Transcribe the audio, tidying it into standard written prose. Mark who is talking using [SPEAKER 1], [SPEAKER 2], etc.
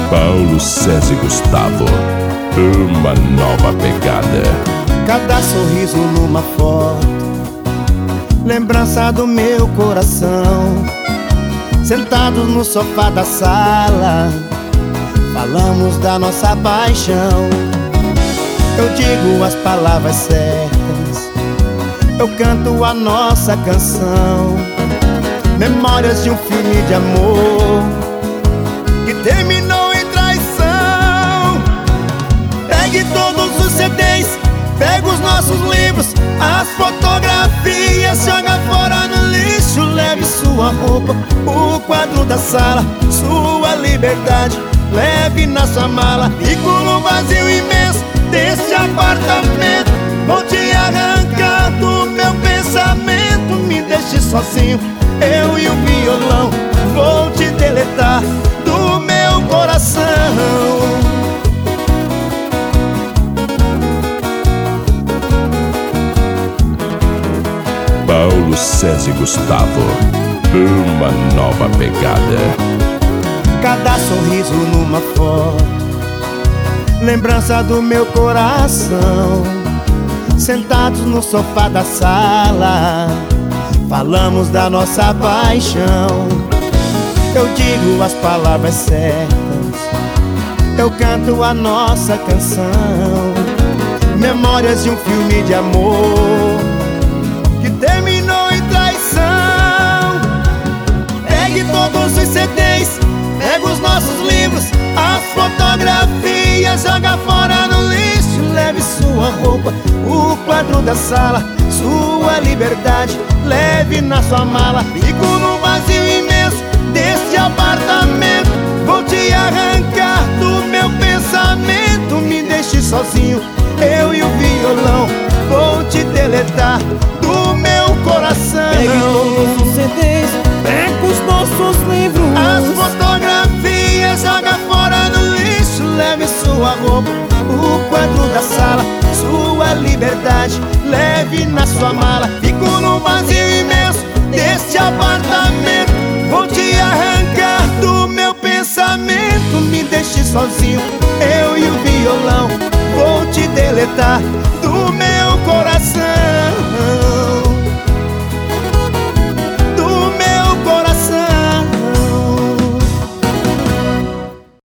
[SPEAKER 1] Paulo César e Gustavo, uma nova pegada.
[SPEAKER 2] Cada sorriso numa foto, lembrança do meu coração. Sentados no sofá da sala, falamos da nossa paixão. Eu digo as palavras certas, eu canto a nossa canção. Memórias de um filme de amor que terminou em traição. Pegue todos os CDs, pega os nossos livros, as fotografias, joga fora no lixo. Leve sua roupa, o quadro da sala, sua liberdade, leve na sua mala. E com o vazio imenso desse apartamento, vou te arrancar do meu pensamento. Me deixe sozinho, eu e o violão, vou te deletar do meu coração.
[SPEAKER 1] Paulo César e Gustavo, uma nova pegada.
[SPEAKER 2] Cada sorriso numa foto, lembrança do meu coração. Sentados no sofá da sala, falamos da nossa paixão. Eu digo as palavras certas, eu canto a nossa canção. Memórias de um filme de amor que terminou em traição. Pegue todos os CDs, pega os nossos livros, as fotografias, joga fora no lixo. Leve sua roupa, o quadro da sala, sua liberdade, leve na sua mala. Fico no vazio imenso deste apartamento, vou te arrancar do meu pensamento. Me deixe sozinho, eu e o violão, vou te deletar do meu coração.
[SPEAKER 3] Pegue todos os CDs, pega os nossos livros,
[SPEAKER 2] as fotografias, joga fora no lixo. Leve sua roupa, o quadro da sala, sua liberdade, leve na sua mala. Fico no vazio imenso deste apartamento, vou te arrancar do meu pensamento. Me deixe sozinho, eu e o violão, vou te deletar do meu coração.